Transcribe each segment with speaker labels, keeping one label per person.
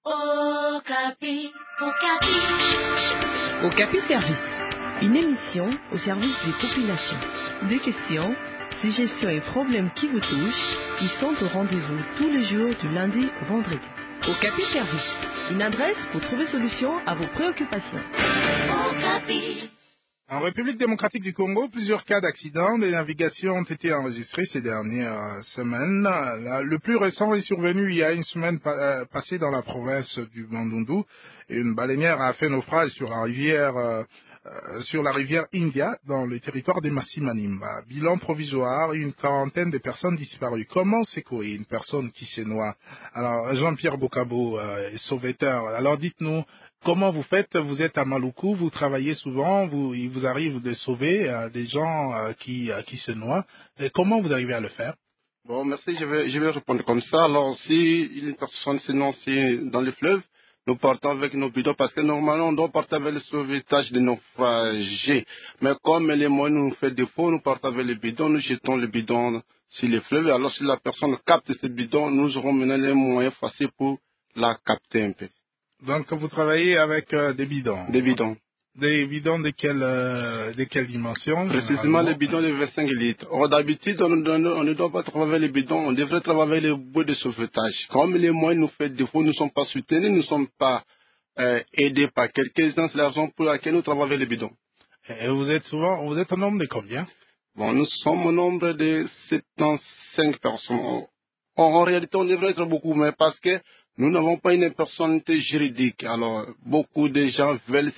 Speaker 1: Okapi, Okapi.
Speaker 2: Okapi Service, une émission au service des populations. Des questions, suggestions et problèmes qui vous touchent, qui sont au rendez-vous tous les jours du lundi au vendredi. Okapi Service, une adresse pour trouver solution à vos préoccupations.
Speaker 1: Okapi.
Speaker 3: En République démocratique du Congo, plusieurs cas d'accidents de navigation ont été enregistrés ces dernières semaines. Le plus récent est survenu il y a une semaine passée dans la province du Bandundu. Une baleinière a fait naufrage sur la rivière India, dans le territoire des Massi Manimba. Bilan provisoire, une quarantaine de personnes disparues. Comment secourir une personne qui se noie? Alors, Jean-Pierre Bokabo, sauveteur. Alors, dites-nous, comment vous faites? Vous êtes à Maluku, vous travaillez souvent, il vous arrive de sauver des gens qui se noient. Et comment vous arrivez à le faire?
Speaker 4: Bon, merci, je vais répondre comme ça. Alors, si une personne se noie dans le fleuve, nous partons avec nos bidons parce que normalement, on doit partir avec le sauvetage de naufragés. Mais comme les moyens nous fait défaut, nous partons avec les bidons, nous jetons les bidons sur le fleuve. Alors, si la personne capte ces bidons, nous aurons maintenant les moyens faciles pour la capter un peu.
Speaker 3: Donc, vous travaillez avec des bidons?
Speaker 4: Des bidons.
Speaker 3: Des bidons de quelle dimension?
Speaker 4: Précisément les bidons de 25 litres. Or, d'habitude, on ne doit pas travailler avec les bidons, on devrait travailler avec les bouées de sauvetage. Comme les moyens nous font défaut, nous ne sommes pas soutenus, nous ne sommes pas aidés par quelques-uns, c'est la raison pour laquelle nous travaillons avec les bidons.
Speaker 3: Et vous êtes au nombre de combien?
Speaker 4: Bon, nous sommes au nombre de 75 personnes. En réalité, on devrait être beaucoup, mais parce que nous n'avons pas une personnalité juridique. Alors, beaucoup de gens veulent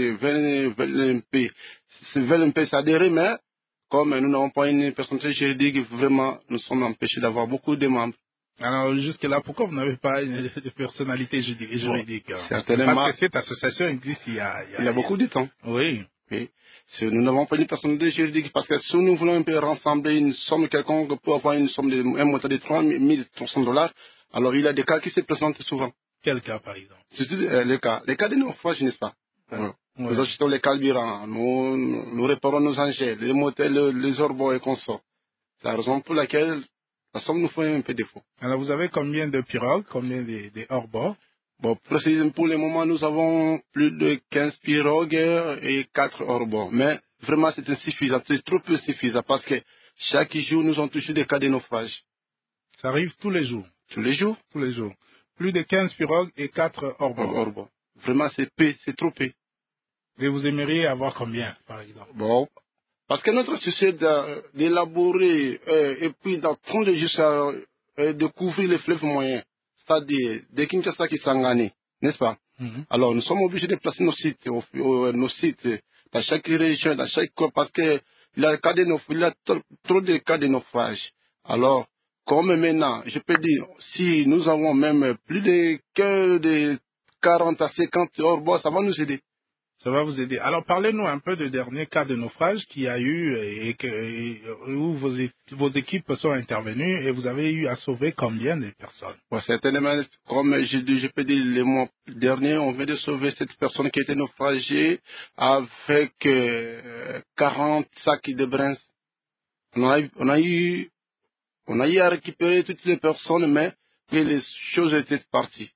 Speaker 4: un peu s'adhérer, mais comme nous n'avons pas une personnalité juridique, vraiment, nous sommes empêchés d'avoir beaucoup de membres.
Speaker 3: Alors, jusque-là, pourquoi vous n'avez pas une personnalité juridique?
Speaker 4: Bon, certainement.
Speaker 3: Parce que cette association existe il y a
Speaker 4: beaucoup de temps.
Speaker 3: Oui.
Speaker 4: Oui. Nous n'avons pas une personnalité juridique parce que si nous voulons un peu rassembler une somme quelconque pour avoir un montant de $3,300, alors il y a des cas qui se présentent souvent.
Speaker 3: Quel cas, par exemple?
Speaker 4: Les cas de naufrage, n'est-ce pas?
Speaker 3: Oui.
Speaker 4: Nous achetons les carburants, nous réparons nos engins, les moteurs, les orbeaux et consorts. C'est la raison pour laquelle la somme nous fait un peu défaut.
Speaker 3: Alors, vous avez combien de pirogues, combien de hors-bord?
Speaker 4: Bon, précisément pour le moment, nous avons plus de 15 pirogues et 4 hors-bord. Mais vraiment, c'est insuffisant, c'est trop peu suffisant parce que chaque jour, nous avons toujours des cas de naufrage.
Speaker 3: Ça arrive tous les jours?
Speaker 4: Tous les jours?
Speaker 3: Tous les jours. Plus de 15 pirogues et 4 hors-bord.
Speaker 4: Vraiment, c'est trop peu.
Speaker 3: Et vous aimeriez avoir combien, par exemple?
Speaker 4: Bon, parce que notre souci d'élaborer et puis d'apprendre jusqu'à découvrir les fleuves moyens, c'est-à-dire de Kinshasa qui Sangani, n'est-ce pas? Alors, nous sommes obligés de placer nos sites dans chaque région, dans chaque coin, parce que il y a trop de cas de naufrage. Alors, comme maintenant, je peux dire, si nous avons même plus de 40 à 50 hors-bord, ça va nous aider.
Speaker 3: Ça va vous aider. Alors, parlez-nous un peu du dernier cas de naufrage qu'il y a eu où vos équipes sont intervenues et vous avez eu à sauver combien de personnes?
Speaker 4: Bon, certainement, comme je peux dire, le mois dernier, on vient de sauver cette personne qui était naufragée avec 40 sacs de brins. On a eu à récupérer toutes les personnes, mais les choses étaient parties.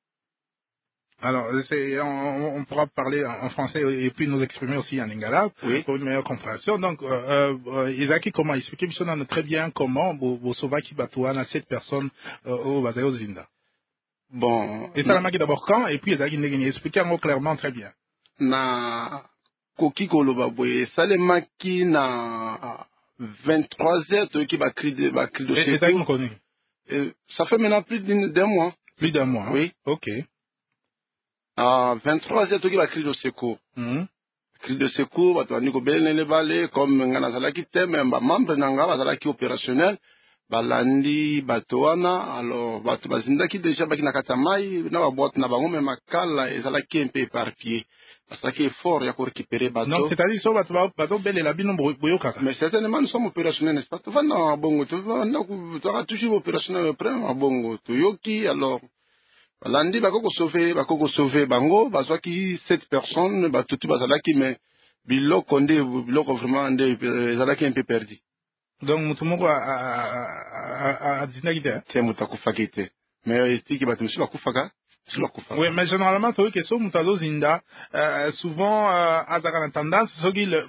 Speaker 3: Alors, on pourra parler en français et puis nous exprimer aussi en lingala pour une meilleure compréhension. Donc, Isaki, comment expliquez-vous très bien comment vous sauvez qui batouana cette personne au Bazayo Zinda?
Speaker 4: Bon.
Speaker 3: Et ça la d'abord quand, et puis Isaki expliquez-moi clairement très bien.
Speaker 4: Na Koki Kolobabwe, ça les maki na 23h, qui va crier de secours. Ça fait maintenant plus d'un mois.
Speaker 3: Plus d'un mois?
Speaker 4: Oui.
Speaker 3: Ok.
Speaker 4: À 23h, qui va crier de secours. Cri de secours, tu vas nous gobeler les balais, comme Nganazalaki Tem, membre Nanga, opérationnel, Balandi, Batoana, alors, Batubazindaki déjà, Bakina Katamai, na boîte na bango, mais Makala, et Zalaki un peu éparpillé. Parce qu'il est fort, il y a pour récupérer bateau.
Speaker 3: Non, c'est-à-dire, ça va bateau bel et la bino boyokaka.
Speaker 4: Mais certainement, nous sommes opérationnels, n'est-ce pas? Tu vas dans Bongo, tu vas toujours opérationnel après, à Bongo, tu yoki, alors. Landi bakoko sauver bango bazwaki 7 personnes batutu bazalaki mais biloko vraiment zalaki un peu perdu.
Speaker 3: Donc mutu moko a dinaki te.
Speaker 4: Te mutu akufaki te. Mais estiki batu musu bakufaka
Speaker 3: Oui, mais généralement, tu vois que Moutazo Zinda, souvent, à la tendance, il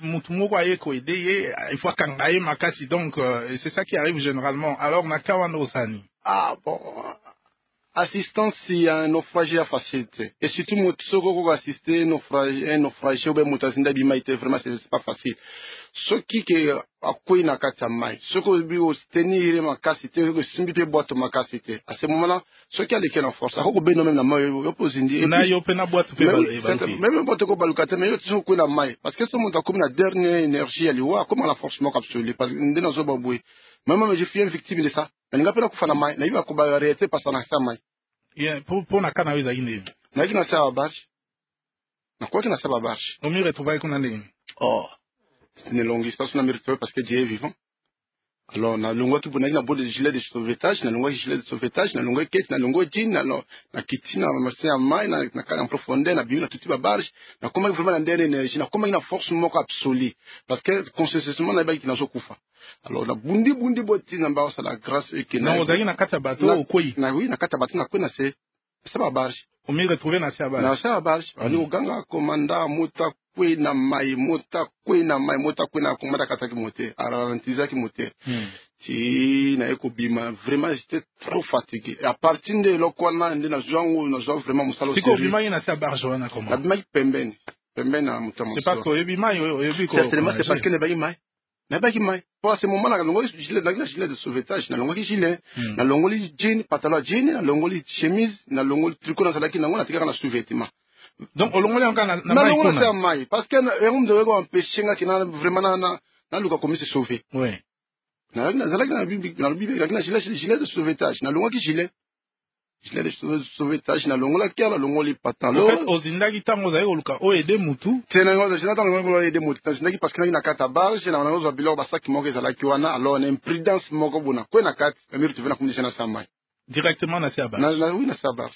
Speaker 3: faut kangaye makasi, donc, c'est ça qui arrive généralement. Alors, Nakawan Osani.
Speaker 4: Ah, bon. Assistance, il y a un naufrage à facilité. Et surtout, Moutsogo assister un naufrage, ou bien Moutazinda Bimaïté, vraiment, c'est pas facile. Ce qui est à quoi il n'a qu'à t'amai. Ce que vous tenir ma cassité, que simbi boîte ma cassité. À ce moment-là, ce qui a lesquels en force, à quoi ben même la maille, vous posez une.
Speaker 3: Na yo pena boîte
Speaker 4: même boîte ko balukate, mais yo tu ko na maille. Parce que ce monde a comme la dernière énergie à l'ouah, comme la force moque absolue. Parce que nous dans ce baboué. Même je suis une victime de ça. Mais n'a pas ku fana maille, na yo ko ba arrêter parce que na ça maille.
Speaker 3: Pour na kana weza ine.
Speaker 4: Na kina ça barge. Na quoi kina ça barge.
Speaker 3: On m'y retrouver qu'on a né.
Speaker 4: Oh. C'est une longue histoire, on a mérité parce que Dieu est vivant. Alors, na longue qui bonne na de gilet de sauvetage, na longue gilet de sauvetage, na longue quête, na longue jean, na kitina, na marché en main, na calme en profondeur, na bien, na tout type de barge, na comment vraiment na dernière énergie, na comment na force moque absolue. Parce que, conscienceusement, na qui na sokufa. Alors, na bundi boti, na ba sa la grâce et que
Speaker 3: na. Na ozaki na kata bateau, au koi.
Speaker 4: Na oui, na kata bateau, na koi na c'est ba barge.
Speaker 3: On m'y retrouver na sa barge.
Speaker 4: Na sa barge. Ani uganga, commanda, mota, kwe na mai mota kwe na komanda kataki moté aralantiza ki moté ti na eko bima vraiment j'étais trop fatigué et à partir de lokwana ndina zwangu na zwa vraiment musalo
Speaker 3: siko bima ina sa barjo na comment
Speaker 4: na bima pembeni na mutamo
Speaker 3: c'est parce que bima yo biko
Speaker 4: certainement c'est parce que ne ba mai na ba mai pour ce moment là longo gilet de sauvetage na longo gilet na longo jean pantalon jean na longo chemise na longo tricot na salaki na ngona tika na sous-vêtement.
Speaker 3: Donc, au long de
Speaker 4: mai, parce que on devait empêcher que vraiment na luka comme se sauver.
Speaker 3: Oui.
Speaker 4: Na gilet de sauvetage, na longo qui gilet de sauvetage, na longo la kia, na longo li pantalon.
Speaker 3: En fait, aux indagi tango zaï oluka o ede mutu.
Speaker 4: Tena ngo zina tango ngo ede mutu. Zindagi parce que na kata barge na ngo za bilor basaki moko za la kiwana, alors na imprudence moko bona. Ko na kat, na miru tu vena kumdisha na samai.
Speaker 3: Directement na sa barge.
Speaker 4: Na oui na sa barge.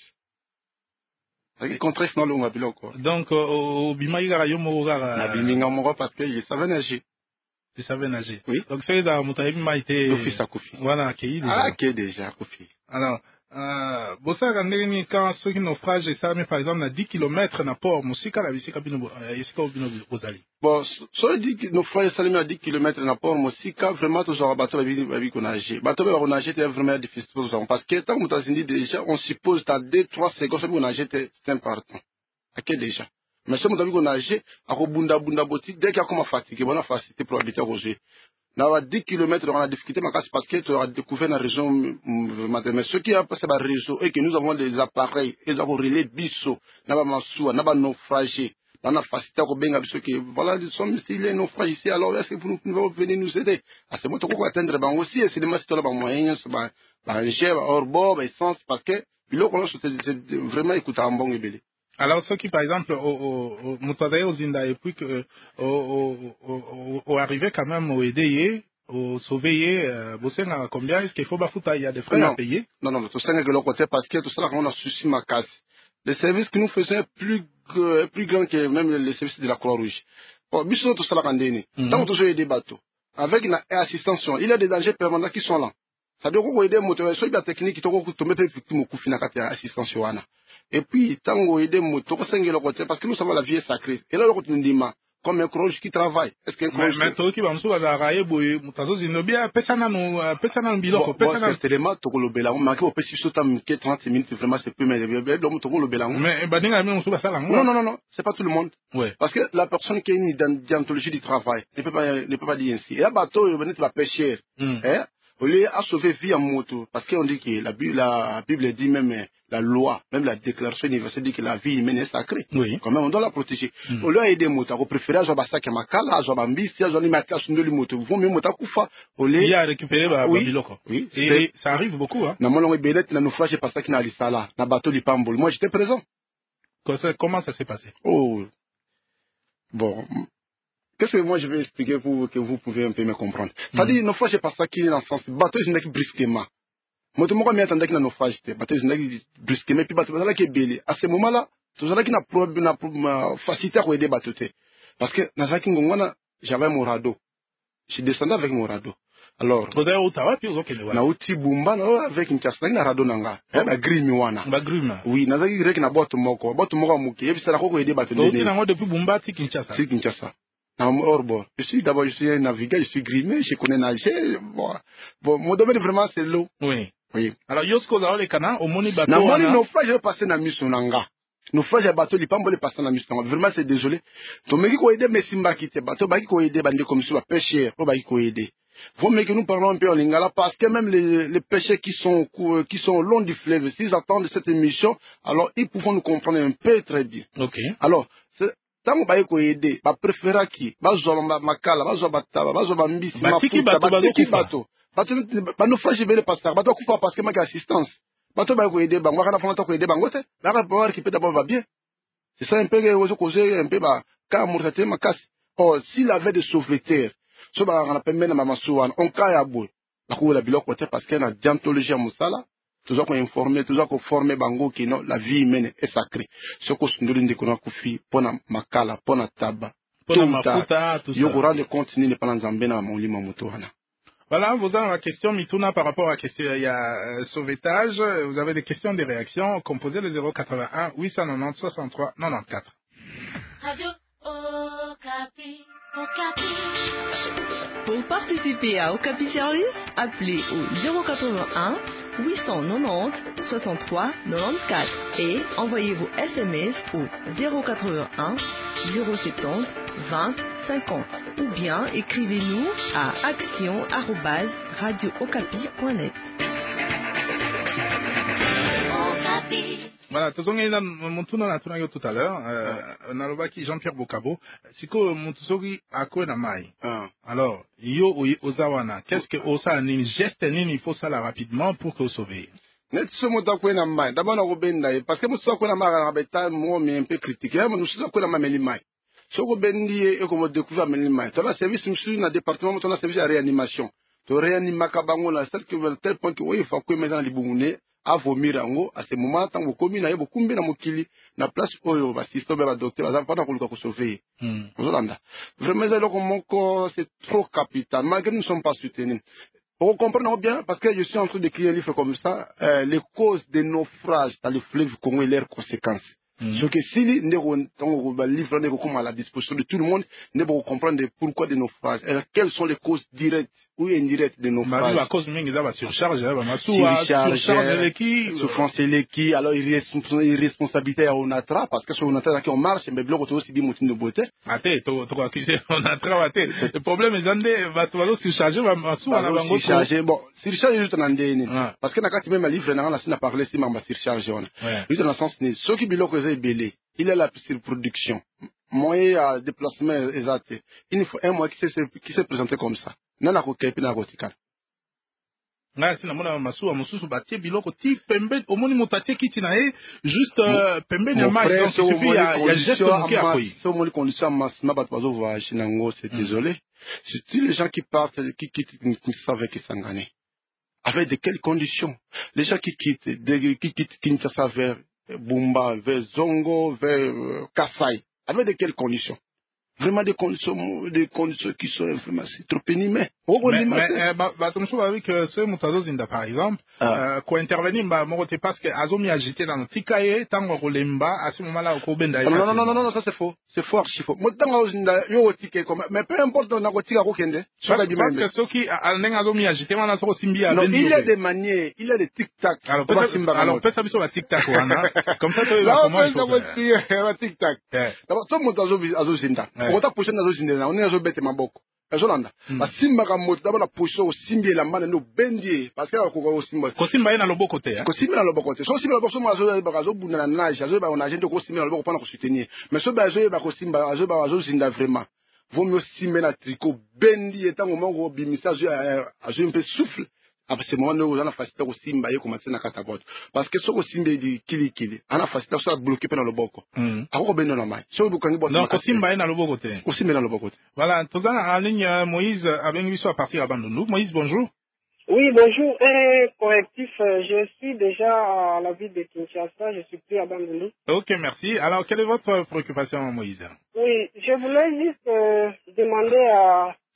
Speaker 3: Donc, au Bima, il y a
Speaker 4: un parce qu'il savait nager.
Speaker 3: Il savait nager.
Speaker 4: Oui.
Speaker 3: Donc, c'est dans Moutaïb Maïté.
Speaker 4: L'office à Kofi.
Speaker 3: Voilà, accueilli déjà.
Speaker 4: Accueilli déjà, Kofi.
Speaker 3: Alors, Bossa Gandeni, quand ceux qui naufragent, ça, mais par exemple, à 10 km, na port, Moussika, la Vissika, Yesika, Obino, Rosali.
Speaker 4: Bon, soit dit que naufrage, ça, à 10 km, na port, Moussika, vraiment, toujours, bateau, la vie qu'on nager. Bateau, on nager, c'est vraiment difficile pour nous. Parce que, tant que Moutaïb déjà, on suppose, t'as 2-3 secondes, on nager, c'est important. Accueilli déjà. Mais si on a vu qu'on a agi, à Bunda Boti, dès qu'il y a comme fatigué, on a facilité pour habiter à Roger. Dans 10 km, on a difficulté, parce que tu as découvert la région, mais ce qui a passé par la réseau, et que nous avons des appareils, et nous avons relais bisso, n'a pas massoua, n'a pas naufragé, on a facilité à Benga, ce qui, voilà, nous sommes ici, les naufrages ici, alors est-ce que vous pouvez venir nous aider? À ce moment, on va atteindre, ben aussi, c'est des masses, moyens, un jet, hors bord, essence, parce que, puis là, c'est vraiment écouter un bon ébélé.
Speaker 3: Alors, ceux qui, par exemple, au Moutadaï, aux Inda, et puis que, au arrivé quand même au aider, au sauver, Bossenga, combien est-ce qu'il faut bafouta, il y a des frais à payer?
Speaker 4: Non, tout ça n'est que l'autre côté, parce que tout ça, on a souci ma casse. Les services que nous faisons est plus grand que même les services de la Croix-Rouge. Bon, biso tout ça, tant que tout ça, il y a des bateaux. Avec une assistance, il y a des dangers permanents qui sont là. Ça doit aider moteur, soit la technique qui te tombe victime au coup final quand il y a assistance. Et puis, tant qu'on aide moto, parce que nous savons la vie est sacrée. Et là, on dit, comme un croche qui travaille. Est-ce qu'un croche.
Speaker 3: Mais toi qui vas me souvenir, railler, boy, mutazo zinobia, pesana no biloko, pesana.
Speaker 4: Certainement, tu le bélan, mais au petit saut, 30 minutes, vraiment, c'est plus, mais donc, tu le bélan.
Speaker 3: Mais, badinga, mais on souva ça là.
Speaker 4: Non, c'est pas tout le monde.
Speaker 3: Ouais.
Speaker 4: Parce que la personne qui est une déontologie du travail ne peut pas dire ainsi. Et là, bateau, il va pêcher. Au lieu de sauver vie en moto, parce qu'on dit que la Bible dit même, la loi, même la déclaration universelle dit que la vie humaine est sacrée.
Speaker 3: Oui.
Speaker 4: Quand même, on doit la protéger. Au lieu d'aider moto, on préfère avoir ça qui makala, avoir mbisi, avoir les matas sur le moto. Vous mieux moto kufa. Au lieu.
Speaker 3: Il y a récupéré
Speaker 4: biloko. Oui.
Speaker 3: Et ça arrive beaucoup, hein.
Speaker 4: Na mon longue belette, na naufrage, pas ça qui n'a l'issala, na bateau du Pambol. Moi, j'étais présent.
Speaker 3: Comment ça s'est passé?
Speaker 4: Oh. Bon. Qu'est-ce que moi je vais expliquer pour que vous pouvez un peu me comprendre? C'est-à-dire, naufrage, c'est pas ça qui est dans le sens, bateau, je n'ai que brusquement. Moi, tout le monde m'attendait qu'il y a naufrage, bateau, je n'ai que brusquement, puis bateau, là qui est belé. À ce moment-là, tout ça qui n'a facilité à aider bateau. Parce que, dans ce moment-là, j'avais mon radeau. Je descendais avec mon radeau. Alors, na uti bumba na avec Kinshasa na radonanga. Na grimi wana.
Speaker 3: Ba grimi.
Speaker 4: Oui, na zaki rek na boto moko muki. Ebi sala koko ede bato
Speaker 3: ndene. Donc na depuis Bumba ti Kinshasa.
Speaker 4: Si Kinshasa. Na Orbo. Je suis un navigant, je suis grimé, je connais nager. Bon, mon domaine vraiment c'est l'eau.
Speaker 3: Oui.
Speaker 4: Oui.
Speaker 3: Alors yosko za ole kana omoni bato
Speaker 4: na
Speaker 3: wana.
Speaker 4: Na moni naufrage je passer na misonanga. Naufrage bato li pambo le passer na misonanga. Vraiment c'est désolé. To meki ko aider mesimba kite bato ba ki ko aider bande comme ça pêcheur, ko ba ki ko aider. Faut que nous parlons un peu en lingala parce que même les pêcheurs qui sont au long du fleuve, s'ils attendent cette émission, alors ils pourront nous comprendre un peu très bien.
Speaker 3: Ok.
Speaker 4: Alors, tant que vous aider, bah préféra qui, bah zolomba makala, bah zobataba, bah zobambisi,
Speaker 3: bah tiki bato,
Speaker 4: bah nous fâche belle pasteur, bah toi kufa parce que ma assistance, bah toi bah aider, bah moi quand on entend aider, bah ngote, bah voir qui peut d'abord va bien. C'est ça un peu que vous causez un peu bah quand mourate ma casse. Oh, s'il avait des sauveteurs so ba on appelle même mama souane on kaya boy la ko la biloko côté parce que na diantologie à musala toujours qu'on informer toujours qu'on former bango qui non la vie humaine est sacrée ce qu'on se ndoli ndiko na kufi pona makala pona taba
Speaker 3: pona mafuta tout ça
Speaker 4: yo rendre compte ni ne pas nzambe na molimo moto wana.
Speaker 3: Voilà, vous avez la question Mituna par rapport à la question, il y a sauvetage, vous avez des questions, des réactions, composez le 081 890 63 94.
Speaker 1: Radio Okapi.
Speaker 2: Pour participer à Okapi Service, appelez au 081 890 63 94 et envoyez vos SMS au 081 070 20 50 ou bien écrivez-nous à action@radiookapi.net.
Speaker 3: Voilà, tozongenda mutuna na tunayo tout à l'heure, nalobaki Jean-Pierre Bokabo, siko mutusoki akwe na mai. Alors, yo ozawana, qu'est-ce que osa nini geste nini il faut ça là rapidement pour que sauver.
Speaker 4: Net so mota kwe na mai, d'abord na robenda parce que muso kwe na mai na beta mo mi un peu critiquer, mais muso kwe na mai meli mai. So ko bendi e ko mo découvrir meli mai. To la service muso na département to na service de réanimation. To réanimaka bango na tel que tel point que il faut que maintenant libungune à vomir ango à ce moment tant komi na yebo kumbi na mokili na place oyo ba système ba docteur ba pas koluka ko sauver. Ozolanda. Vraiment ça moko c'est trop capital malgré nous ne sommes pas soutenus. On comprend bien parce que je suis en train d'écrire un livre comme ça les causes des naufrages dans les fleuves Congo et leurs conséquences. Ce que si le livre n'est à la disposition de tout le monde, ne peut comprendre pourquoi des naufrages. Alors, quelles sont les causes directes ou indirectes des naufrages?
Speaker 3: La cause mingi va surcharge,
Speaker 4: surcharge, souffrance électrique, alors irresponsabilité à Onatra, parce que sur Onatra qui on marche, mais bloc aussi bien motif de beauté.
Speaker 3: Attends, tu as accusé Onatra, le problème est que va tout surcharger, va
Speaker 4: surcharger, bon, surcharger juste en andéni. Parce que quand même un livre, on a parlé si m'a surcharger. Juste dans le sens, ce qui bloque belé, il est la surproduction. Moyen à déplacement exact. Il faut un mois qui s'est présenté comme ça. Nana ko kepi na gotika.
Speaker 3: Na sina mona masuwa mususu batie biloko ti pembe omoni motatie kiti na e juste pembe na mai donc il suffit ya geste moki akoi.
Speaker 4: So moni condition massima bat bazo voyage nango c'est désolé. C'est les gens qui partent qui quittent qui savent qui s'engagent. Avec de quelles conditions? Les gens qui quittent Kinshasa vers Bumba, vers Zongo, vers Kasai. Avec de quelles conditions? Vraiment des conditions qui sont vraiment trop pénibles.
Speaker 3: Mais batumsu avec ce mutazo zinda par exemple, ko intervenir parce que azomi agité dans tikaye tango kolemba à ce moment-là ko benda.
Speaker 4: Non, ça c'est faux. C'est faux, archi faux. Moi tango zinda yo tike comme mais peu importe na ko tika ko kende.
Speaker 3: Parce que ceux qui alnenga azomi agité mana so simbia.
Speaker 4: Non, il y a des manières, il y a des tic-tac.
Speaker 3: Alors peut-être sur la tic-tac wana. Comme ça tu vas comment il faut.
Speaker 4: Tic-tac. D'abord tout mutazo zinda. Kota poche na zo zinda, on est zo bête maboko. Ezolanda basimba ka moto d'abord la position osimbi la mane no bendi parce que ko simba
Speaker 3: ko simba ina loboko te
Speaker 4: ko simba na loboko te so simba loboko mo azo ba zo bunda na nage azo ba on agent ko simba na loboko pana ko soutenir mais so ba azo ba ko simba azo zinda vraiment vaut mieux simba na tricot bendi etango mo bimisa azo un peu souffle à ce moment où on a facilité au simba et commencer na katabote parce que ce que simba dit kili on a facilité ça bloquer pendant le boko ako bendo na mai so bu kangi boto
Speaker 3: donc simba ina loboko te
Speaker 4: ko simba na loboko te
Speaker 3: voilà tozana en ligne Moïse avec lui à partir à Bandundu. Moïse, bonjour.
Speaker 5: Oui, bonjour. Correctif, je suis déjà à la ville de Kinshasa, je suis plus à Bandundu.
Speaker 3: Ok, merci. Alors, quelle est votre préoccupation, Moïse?
Speaker 5: Oui, je voulais juste demander à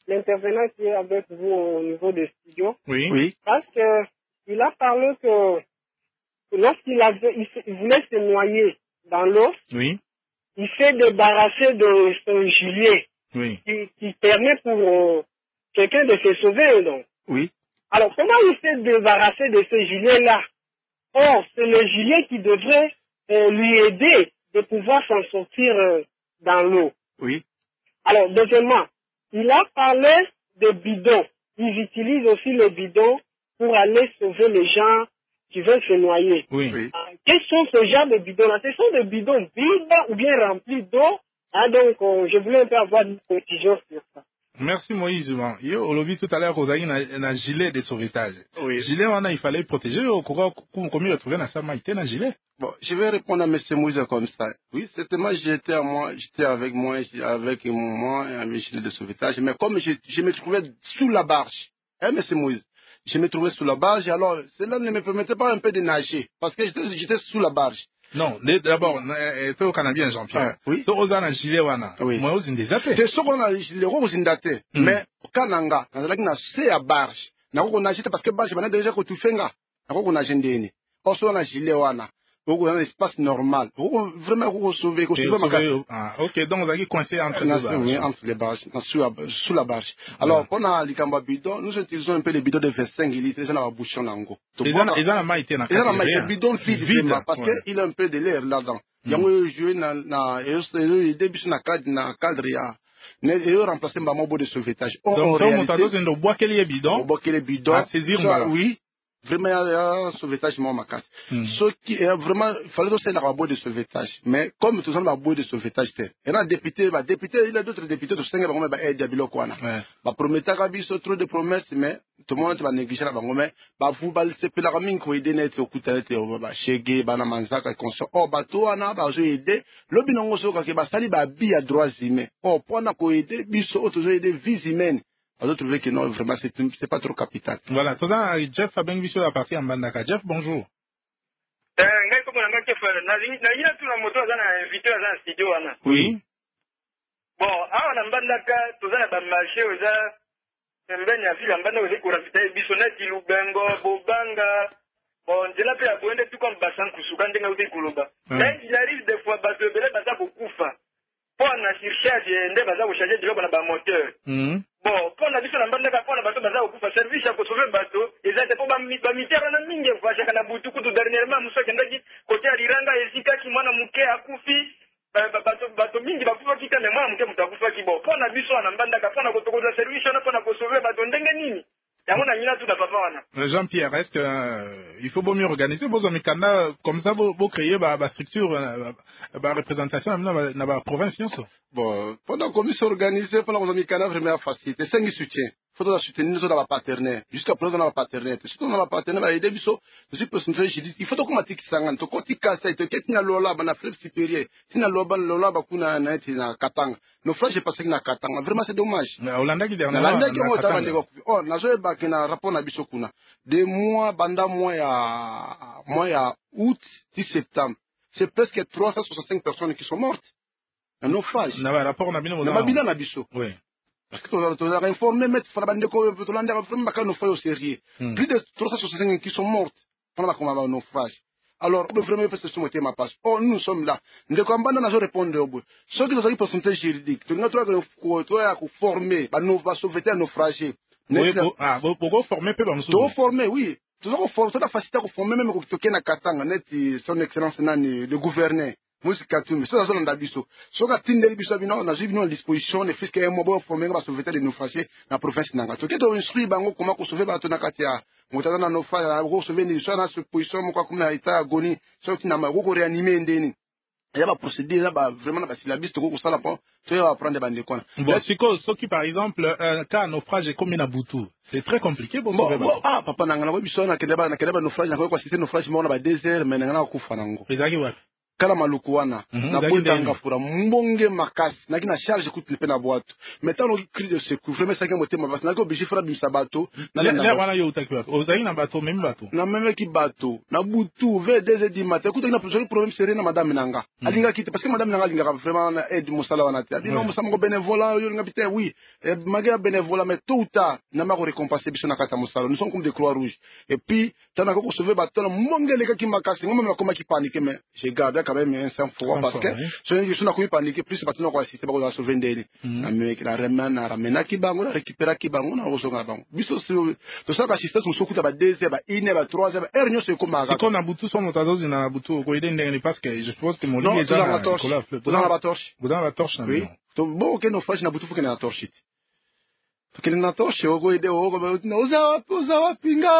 Speaker 5: l'intervenant qui est avec vous au niveau des studios.
Speaker 3: Oui.
Speaker 5: Parce que il a parlé que lorsqu'il il voulait se noyer dans l'eau,
Speaker 3: oui,
Speaker 5: il s'est débarrassé de son gilet
Speaker 3: oui,
Speaker 5: qui permet pour quelqu'un de se sauver. Donc.
Speaker 4: Oui.
Speaker 5: Alors, comment il s'est débarrassé de ce gilet-là? Or, c'est le gilet qui devrait lui aider de pouvoir s'en sortir dans l'eau.
Speaker 4: Oui.
Speaker 5: Alors, deuxièmement, il a parlé de bidons. Ils utilisent aussi le bidon pour aller sauver les gens qui veulent se noyer.
Speaker 3: oui.
Speaker 4: Oui.
Speaker 5: Quels sont ce genre de bidons-là? Ce sont des bidons vides ou bien remplis d'eau. Donc, je voulais un peu avoir une précision sur ça.
Speaker 3: Merci Moïse. Yo, on l'a vu tout à l'heure, vous avez un gilet de sauvetage.
Speaker 4: Oui.
Speaker 3: Gilet, il fallait protéger. Comment retrouver dans sa maïté un gilet?
Speaker 4: Bon, je vais répondre à M. Moïse comme ça. Oui, certainement, j'étais avec moi, avec un gilet de sauvetage. Mais comme je me trouvais sous la barge, hein, M. Moïse, je me trouvais sous la barge, alors cela ne me permettait pas un peu de nager, parce que j'étais sous la barge.
Speaker 3: Non, d'abord, tu es Canadien, Jean-Pierre.
Speaker 4: Oui.
Speaker 3: Tu as un gilet,
Speaker 4: oui.
Speaker 3: Moi, vous êtes zappé.
Speaker 4: Tu es un gilet, vous êtes mais Kananga, c'est à barge. On a parce que barge, on a déjà que tu fais là. On a gendé. On a gilet, on a un espace normal. Vraiment, on sauver.
Speaker 3: Ok, donc vous avez coincé entre les barges.
Speaker 4: Oui, entre les barges, sous la barge. Alors, on a les cambas bidons, nous utilisons un peu les bidons de 25 litres, ils ont la bouchon en gros.
Speaker 3: Ils ont la maïté dans
Speaker 4: le bidon vide, parce qu'il y a un peu de l'air là-dedans. Il y a un jeu il débute dans le cadre, il y a remplacé par mot de sauvetage.
Speaker 3: Donc, on boit quel est bidon?
Speaker 4: On boit quel est bidon?
Speaker 3: À saisir,
Speaker 4: oui. Vraiment, il y a un sauvetage, moi, ma casse. Ce qui est vraiment, il fallait aussi avoir un bout de sauvetage. Mais, comme tout le monde a un bout de sauvetage, il y a un député, il y a d'autres députés, tout ça, il y a un député, il promettait qu'il trop de promesses, mais tout le monde va négliger la banque, mais, vous, c'est plus la ramine qui aide net au coup de tête, chez bana manzaka, consort. Oh, bateau, on a besoin d'aider. Le bilan, on se sali, bi à droits humains. Oh, pour qu'on aide, biso, autres aider, vies humaines. On a trouvé que non, vraiment, c'est pas trop capital.
Speaker 3: Voilà, tout ça, Jeff a bien vu sur la partie en Bandaka. Jeff, bonjour. Oui.
Speaker 6: Bon, on a Bandaka, tout ça, on marché, on a pembeni ya vile ambana wezi kurafita bisonati Lubengo, Bobanga. Bon, je l'ai fait à Bouende, tout comme Bassan Kusuka, ndenga uti Kuluba. Mais il arrive des fois, bateau belé, basa kukufa. Pour na surcharge, nde basa kucharger du lobo na ba moteur. Bon, pour na biso na Bandaka, pour na bateau basa kukufa, service à sauver bateau, ils étaient pas ba mitera na mingi, kwa chaka na butu kutu dernièrement, muso kendaki, côté aliranga, ezika ki mwana muke akufi. Bato mingi bakufa kita ne mwana muke mutakufa kibo pona biso na Mbandaka pona kotokoza service na pona kosauver bato ndenge nini yango na nyina tout na papa wana.
Speaker 3: Jean-Pierre, est-ce que il faut mieux organiser vos amikanda comme ça vous créer ba structure ba représentation na ba province yoso.
Speaker 4: Bon, pendant qu'on s'organiser pendant qu'on amikanda vraiment facilité, c'est un soutien. Faut soutenir nous dans la partenaire. Jusqu'à présent dans la partenaire. Si on a la partenaire va aider biso, je suis personnel je dis il faut qu'on matique sangan to koti kasa to ketina lola bana fleuve supérieur. Tina lola bakuna na tina Katanga. Nos frères j'ai passé na Katanga. Vraiment c'est dommage.
Speaker 3: Mais Hollanda qui dernièrement.
Speaker 4: Hollanda qui mota bande ko. Oh, nazo ba kina rapport na biso kuna. De mois banda mois ya août 10 septembre. C'est presque 365 personnes qui sont mortes. Un naufrage.
Speaker 3: Na ba rapport na bino.
Speaker 4: Na ba bilan na biso.
Speaker 3: Oui.
Speaker 4: Parce que tu as informé, mais tu as au sérieux. Plus de 365 qui sont mortes pendant le naufrage. Alors, on peut vraiment faire ce ma passe. Oh, nous sommes là. Nous devons répondre au bout. Ceux qui nous ont dit pourcentage juridique, tu as formé, nous va sauver un naufragé.
Speaker 3: Pourquoi former peut nous
Speaker 4: sauver? Former, oui. Tu as facilité à former même quand tu es à Katanga, son excellence, le gouverneur. Musikatumbi so ça dans biso so ka tindeli biso bino na jibino disposition ne fiske mo bo former ba sauveteur de naufragés na province nanga to keto instruire bango comment ko sauver ba to na katia mutana na naufrage ko sauver ni so na disposition mo kwa kuma ita agoni so tina ma ko réanimer ndeni ya ba procédure ba vraiment ba syllabus to ko sala po to ya prendre bande kona
Speaker 3: bon siko so qui par exemple un cas naufrage comme na Butu c'est très compliqué pour sauver
Speaker 4: ah papa nanga na biso na kedeba naufrage na ko assisté naufrage mo na ba désert mais nanga na kufa nango
Speaker 3: ezaki wa
Speaker 4: kala maluku wana na botanga fura mbonge makasi naki na charge kuti pe na boato maintenant on cri de secours vraiment ça qui motema parce naki obligé fera bimisa bato
Speaker 3: na wana yo utaki bato ozali na bato même bato
Speaker 4: na même ki bato na butu ve 2h du matin kuti na problème sérieux na madame nanga alinga kite parce que madame nanga alinga vraiment na aide musala wana te adi non musama ko bénévolat yo nga bité oui maga bénévolat mais tout ta na ma ko récompenser biso na kata musala nous sommes comme des croix rouge et puis tana ko sauver bato na mbonge le ki makasi ngoma na koma ki paniquer mais j'ai gardé quand même un sang froid parce que je suis na ko paniquer plus bato na ko assister ba ko sauver ndeli na me ki na remana ramena ki bango na récupérer ki bango na ko songa bango biso to ça assistance musokuta ba 2h ba 1h ba 3h ba heure nyose ko maga
Speaker 3: c'est qu'on a butu son motazozi na butu ko ide ndenge parce que je pense que mon lit est dans la torche vous dans la torche
Speaker 4: oui to bon que no flash na butu faut que na torche to que na torche go ide go oza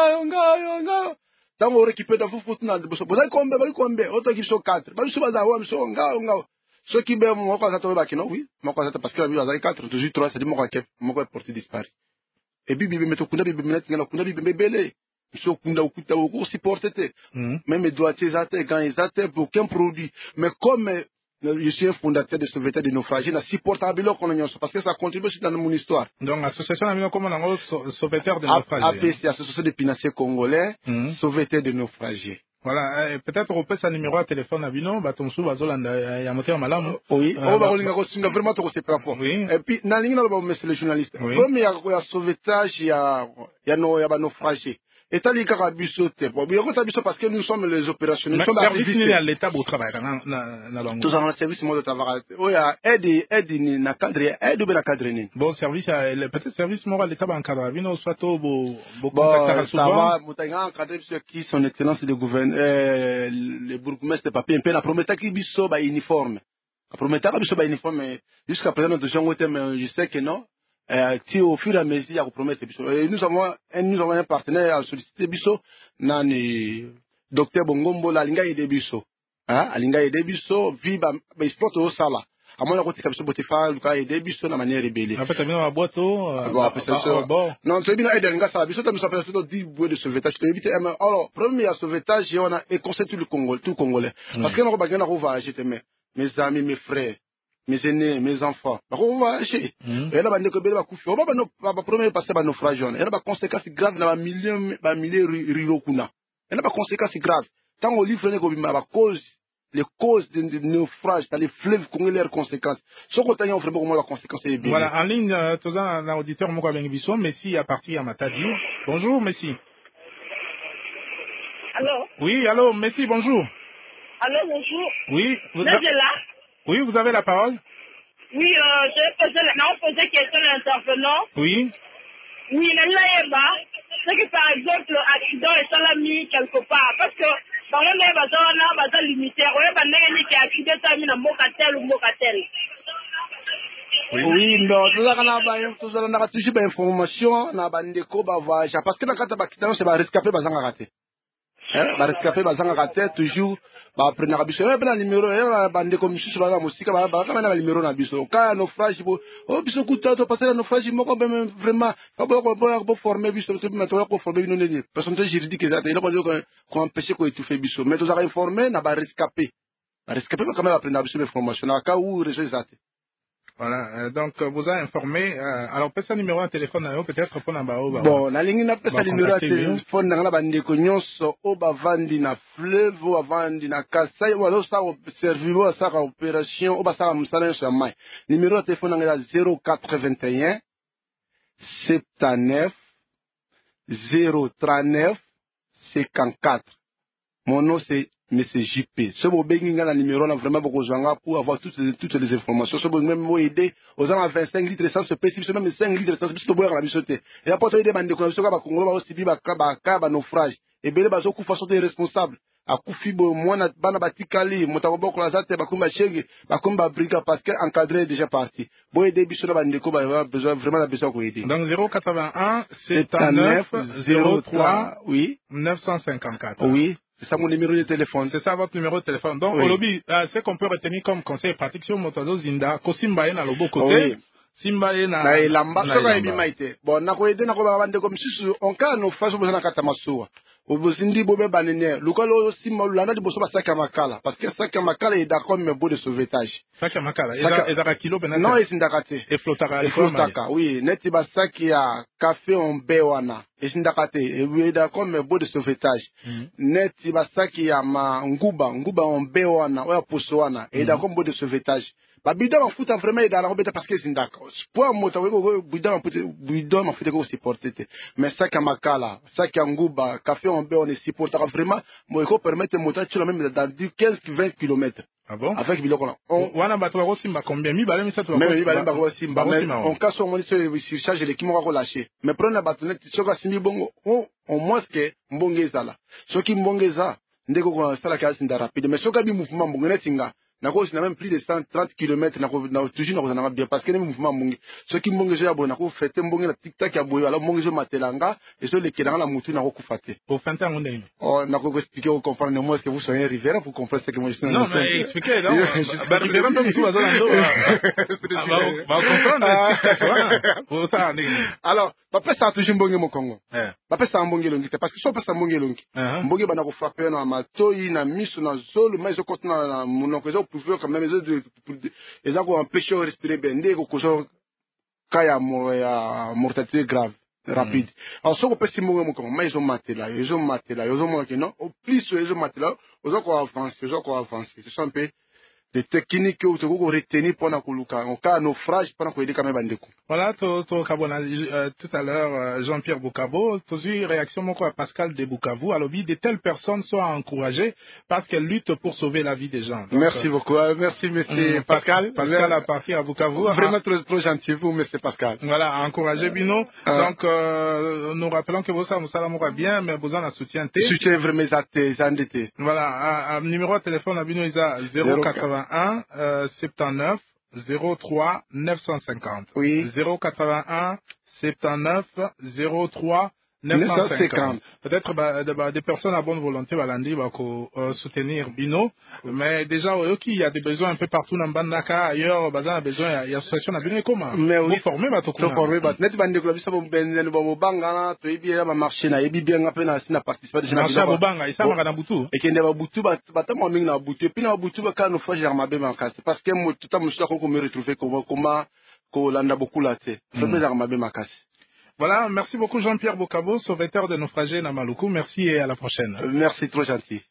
Speaker 4: pinga tango récupérer da fufu na biso bozai kombe auto ki so 4 ba biso baza wa biso nga ce qui be mo ko za to ba kino oui mo ko za parce que la 4 toujours 3 c'est dit mo ko porter disparu et bibi meto kuna bibi meto ngala kuna bibi bebele so kunda ukuta ko supporter même droitier zate quand ils zate pour aucun produit mais comme je suis un fondateur de sauveteur de naufragés na supportable qu'on a parce que ça contribue dans mon histoire
Speaker 3: donc association na comme on sauveteur de naufragés
Speaker 4: APC association des financiers congolais sauveteur de naufragés.
Speaker 3: Voilà, peut-être on peut sa numéro à téléphone à Bino, batonsu bazolanda ya moteur malamu.
Speaker 4: Oui, on va relinga ko singa vraiment to se rapport. Et puis na linga ba monsieur le journaliste. Premier ya sauvetage ya ba naufragés. Et tali kaka biso te. Bon, bien ko biso parce que nous sommes les opérationnels. Nous sommes
Speaker 3: activistes à l'état au travail na bango.
Speaker 4: Tous en service mode de travail. Oui, aide ni na cadre, aide be na cadre ni.
Speaker 3: Bon service peut-être service moral l'état ba encadre Bino soit to bo contacter souvent.
Speaker 4: Ça va, mutanga encadrer ceux qui son excellence de gouverneur le bourgmestre papier un peu na promettre ki biso ba uniforme. Promettre biso ba uniforme jusqu'à présent nous devons mais je sais que non. Au fur et à mesure, il y a promettre biso. Nous avons un partenaire à solliciter biso, nani docteur Bongombo la linga yede biso. Alinga yede biso, viba exploite au sala. À moins la côté biso botefa, luka yede biso na manière rebelle.
Speaker 3: En fait, t'as bien la boîte
Speaker 4: non, tu as bien aider linga sala biso, t'as mis ça faire 10 bouées de sauvetage. Tu éviter. Alors, premier sauvetage, on a constitué le Congo, tout Congolais. Parce que nous avons bagana voyager mes amis, mes frères. Mes aînés, mes enfants, on va acheter. Et là, on va couper. On va premier passer par naufrage. Et là, on va conséquences graves dans la milieu rirokuna. Et là, on va conséquences graves. Tant on livre les causes de naufrage, dans les fleuves congolais, leurs conséquences. Ce qu'on a vraiment comment la conséquence est bien.
Speaker 3: Voilà, en ligne, tous un auditeur, moi, avec Bisson, Messi à partir à Matadi. Bonjour, Messi.
Speaker 5: Allô?
Speaker 3: Oui, allô, Messi, bonjour.
Speaker 5: Allô, bonjour.
Speaker 3: Oui,
Speaker 5: vous êtes là?
Speaker 3: Oui, vous avez la parole.
Speaker 5: Oui, j'ai posé question à l'intervenant.
Speaker 3: Oui.
Speaker 5: Oui, c'est que par exemple, l'accident est salami quelque part. Parce que, dans le monde, on a limité. On a un accident salami à Mokatel ou Mokatel.
Speaker 4: Oui, non, tout ça, on a toujours des informations, on a des décos, parce que dans le cas d'accident, c'est rescapé, on a raté. Ba rescapé bazanga raté toujours ba prendre biso ba numéro bande comme si sur la musique ba na numéro na biso ka naufrage bo biso kuta to passer naufrage moko vraiment pas bo former biso to mettre ko former non ne personne juridique exact il ko empêcher ko étouffer biso mais to informer na ba rescapé quand même prendre biso information na ka ou réseau exact.
Speaker 3: Voilà, donc vous a informé. Alors, peut-être un numéro de téléphone, peut-être pour Nambao.
Speaker 4: Bon, la ligne n'a pas de numéro de téléphone, dans la bande de cognos, au bavandi na fleuve, au bavandi na Kassai, ou alors ça, service, à ça, opération, au basa, moussala, sur mai. Numéro de téléphone, dans la 0421 79 039 54. Mon nom, c'est Monsieur JP. Ce beau béguin la numéro là vraiment beaucoup de pour avoir toutes les informations. Ce beau même aider aux gens à 25 litres sans se payer, même 5 litres sans se boire la bisoté. Et après il demande de connaître que Congo va aussi vivre ba naufrage. Et belé bazo ku façon de responsable. A ku fibo mwana bana batikali motabobo ko lazate ba kumba chenge ba kumba briga parce que encadré déjà parti. Bo aider biso na bande ko ba besoin vraiment la besoin ko aider.
Speaker 3: Donc 081 79 03
Speaker 4: oui
Speaker 3: 954.
Speaker 4: Oui. C'est ça mon numéro de téléphone.
Speaker 3: C'est ça votre numéro de téléphone. Donc, oui. Au lobby, ce qu'on peut retenir comme conseil pratique sur Motozo Zinda, ko Simbaye na lobo côté, Simbaye na
Speaker 4: elamba, soka ebi maite. Bon, na ko aider na ko ba bande comme si on ka no faso bozana kata masuwa. obosindi bobe banene lukalo simba landa di boso ba sac à makala parce que sac à makala est d'accord mais beau de sauvetage
Speaker 3: sac à makala ezaka kilo benata
Speaker 4: non esindaka te
Speaker 3: e flotaka
Speaker 4: oui neti ba sac ya café en bewana esindaka te est d'accord mais beau de sauvetage neti ba sac ya nguba en bewana oya poso wana est d'accord beau de sauvetage ba bidon mafuta vraiment est dans la robeta parce que esindaka pour moto bidon mafuta ko supporter mais sac à makala sac ya nguba café en bewana supportera vraiment moi ko permettre moto tu même dans 15-20 km.
Speaker 3: Ah bon?
Speaker 4: Avec biloko na.
Speaker 3: Wana bato ba simba combien? Mi balemi ça to.
Speaker 4: Même mi balemi ba simba. On casse au moins sur charge les qui m'ont relâché. Mais prenez bato net soka simbi bongo au moins que mbongeza. Soki mbongeza ndeko ko sala kasi nda rapide. Mais soka bi mouvement mbongena singa. Nako sina même plus de 130 km nako toujours nako na bien parce que le mouvement mbongi. Soki mbongeza ya bo nako fete mbongela tic-tac ya boyo alors mbongeza matelanga et so le kedanga la mutu nako kufate.
Speaker 3: Pour faire un monde.
Speaker 4: Oh nako expliquer au comprendre moi est-ce que vous soyez riverain pour comprendre ce que moi je suis.
Speaker 3: Non mais expliquez non. Ba riverain pas tout bazalando. Va comprendre.
Speaker 4: Alors papa ça toujours mbongi mo Congo. Papa ça mbongi longi parce que so papa ça mbongi longi. Mbongi bana ko frapper na matoi na miso na zolo mais je continue na monoko zo pour quand même les gens qui empêchent de respirer bien des causes kaya mortalité grave rapide. Alors ce qu'on peut si mourir mon mais ils ont maté là ils ont manqué non au plus ils ont maté là ils ont quoi avancer ce sont un peu des techniques que vous retenir pendant que en cas naufrage pendant que aider quand même bandeko.
Speaker 3: Voilà to kabona tout à l'heure Jean-Pierre Bokabo tu eu réaction mon quoi Pascal de Bukavu alors de telles personnes soient encouragées parce qu'elles luttent pour sauver la vie des gens. Donc,
Speaker 4: merci beaucoup merci monsieur Pascal
Speaker 3: à partir à Bukavu
Speaker 4: vraiment trop gentil vous monsieur Pascal.
Speaker 3: Voilà encourager Bino donc nous rappelons que vous ça va bien mais besoin d'un soutien
Speaker 4: vraiment endetté.
Speaker 3: Voilà numéro de téléphone à Bino isa 081 79 03 950.
Speaker 4: Oui.
Speaker 3: 081 79 03 950. Peut-être des personnes à bonne volonté soutenir Bino, mais déjà il y a des besoins un peu partout dans Bandaka ailleurs, il y a besoin il y a association à Bino comment vous former
Speaker 4: net bande ko bisa bo benzen bo banga to ibi ya marché na ibi bien ngape na sina participer déjà
Speaker 3: na bo banga isa manga butu
Speaker 4: et kende ba butu ba tamo mingi na butu puis na butu ba kanu fa germa be makasi parce que mo tout amushaka ko me retrouver comment ko landa beaucoup là te ça me germa be makasi.
Speaker 3: Voilà, merci beaucoup Jean-Pierre Bokabo, sauveteur de naufragés Namaluku. Merci et à la prochaine.
Speaker 4: Merci, trop gentil.